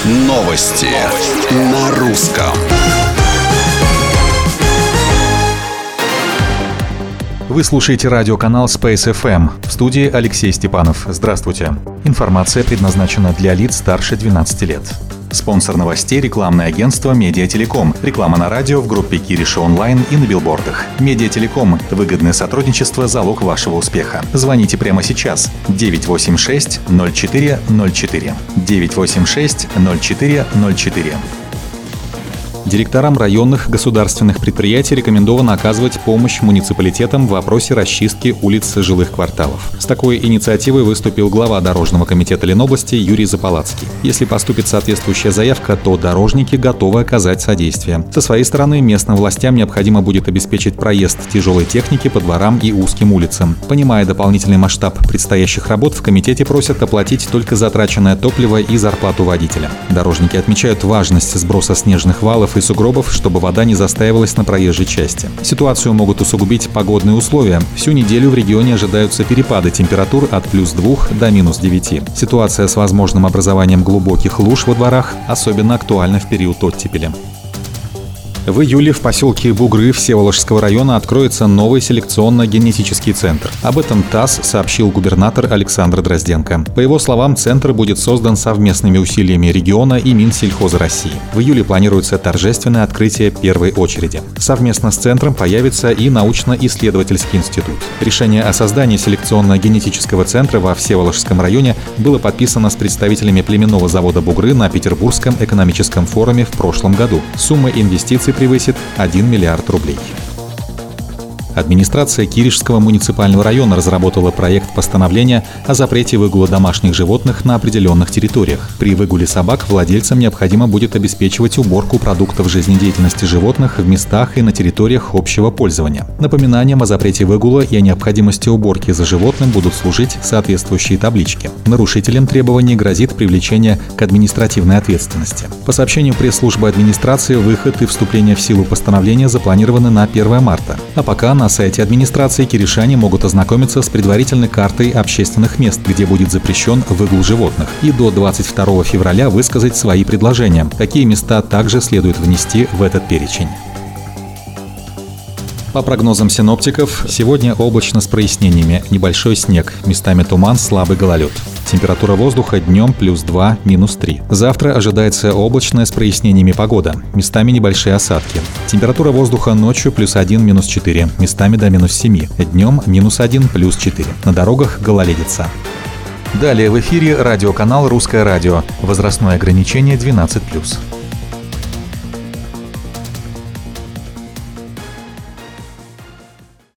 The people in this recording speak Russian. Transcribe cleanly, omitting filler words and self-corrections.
Новости на русском. Вы слушаете радиоканал Space FM. В студии Алексей Степанов. Здравствуйте. Информация предназначена для лиц старше 12 лет. Спонсор новостей — рекламное агентство «Медиателеком». Реклама на радио, в группе Кириша онлайн и на билбордах. «Медиателеком» — выгодное сотрудничество — залог вашего успеха. Звоните прямо сейчас. 986-04-04. 986-04-04. Директорам районных государственных предприятий рекомендовано оказывать помощь муниципалитетам в вопросе расчистки улиц жилых кварталов. С такой инициативой выступил глава Дорожного комитета Ленобласти Юрий Заполацкий. Если поступит соответствующая заявка, то дорожники готовы оказать содействие. Со своей стороны, местным властям необходимо будет обеспечить проезд тяжелой техники по дворам и узким улицам. Понимая дополнительный масштаб предстоящих работ, в комитете просят оплатить только затраченное топливо и зарплату водителя. Дорожники отмечают важность сброса снежных валов и сугробов, чтобы вода не застаивалась на проезжей части. Ситуацию могут усугубить погодные условия. Всю неделю в регионе ожидаются перепады температур от +2 до -9. Ситуация с возможным образованием глубоких луж во дворах особенно актуальна в период оттепели. В июле в поселке Бугры Всеволожского района откроется новый селекционно-генетический центр. Об этом ТАСС сообщил губернатор Александр Дрозденко. По его словам, центр будет создан совместными усилиями региона и Минсельхоза России. В июле планируется торжественное открытие первой очереди. Совместно с центром появится и научно-исследовательский институт. Решение о создании селекционно-генетического центра во Всеволожском районе было подписано с представителями племенного завода Бугры на Петербургском экономическом форуме в прошлом году. Сумма инвестиций превысит 1 миллиард рублей. Администрация Киришского муниципального района разработала проект постановления о запрете выгула домашних животных на определенных территориях. При выгуле собак владельцам необходимо будет обеспечивать уборку продуктов жизнедеятельности животных в местах и на территориях общего пользования. Напоминанием о запрете выгула и о необходимости уборки за животным будут служить соответствующие таблички. Нарушителям требований грозит привлечение к административной ответственности. По сообщению пресс-службы администрации, выход и вступление в силу постановления запланированы на 1 марта. А пока на сайте администрации киришане могут ознакомиться с предварительной картой общественных мест, где будет запрещен выгул животных, и до 22 февраля высказать свои предложения, какие места также следует внести в этот перечень. По прогнозам синоптиков, сегодня облачно с прояснениями, небольшой снег, местами туман, слабый гололед. Температура воздуха днем +2, -3. Завтра ожидается облачная с прояснениями погода, местами небольшие осадки. Температура воздуха ночью +1, -4, местами до -7, днем -1, +4. На дорогах гололедица. Далее в эфире радиоканал «Русское радио». Возрастное ограничение 12+.